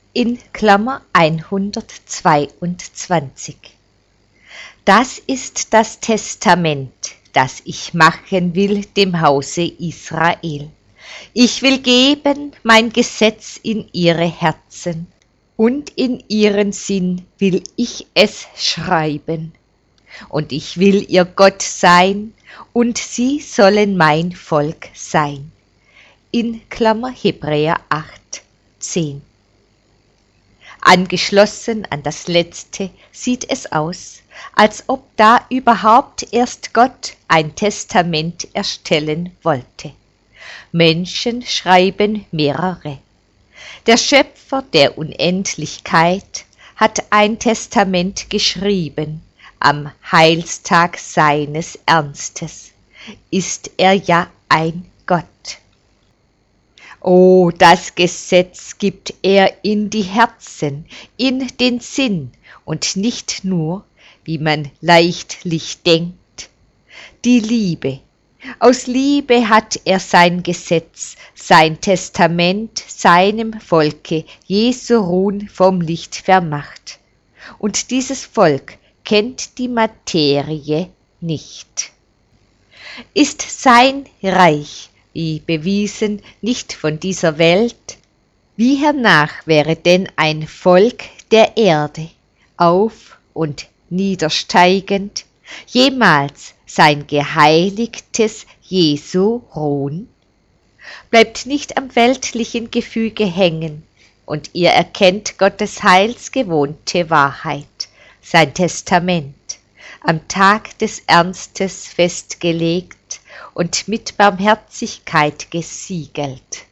in Klammer 122. Das ist das Testament, das ich machen will dem Hause Israel. Ich will geben mein Gesetz in ihre Herzen, und in ihren Sinn will ich es schreiben. Und ich will ihr Gott sein, und sie sollen mein Volk sein. In Klammer Hebräer 8,10. Angeschlossen an das Letzte sieht es aus, als ob da überhaupt erst Gott ein Testament erstellen wollte. Menschen schreiben mehrere. Der Schöpfer der Unendlichkeit hat ein Testament geschrieben, am Heilstag seines Ernstes ist er ja ein Gott. Oh, das Gesetz gibt er in die Herzen, in den Sinn und nicht nur, wie man leichtlich denkt, die Liebe. Aus Liebe hat er sein Gesetz, sein Testament seinem Volke Jesu Ruhen vom Licht vermacht. Und dieses Volk kennt die Materie nicht. Ist sein Reich, wie bewiesen, nicht von dieser Welt? Wie hernach wäre denn ein Volk der Erde, auf und niedersteigend, jemals sein geheiligtes Jesu ruhen? Bleibt nicht am weltlichen Gefüge hängen, und ihr erkennt Gottes heilsgewohnte Wahrheit, sein Testament, am Tag des Ernstes festgelegt und mit Barmherzigkeit gesiegelt.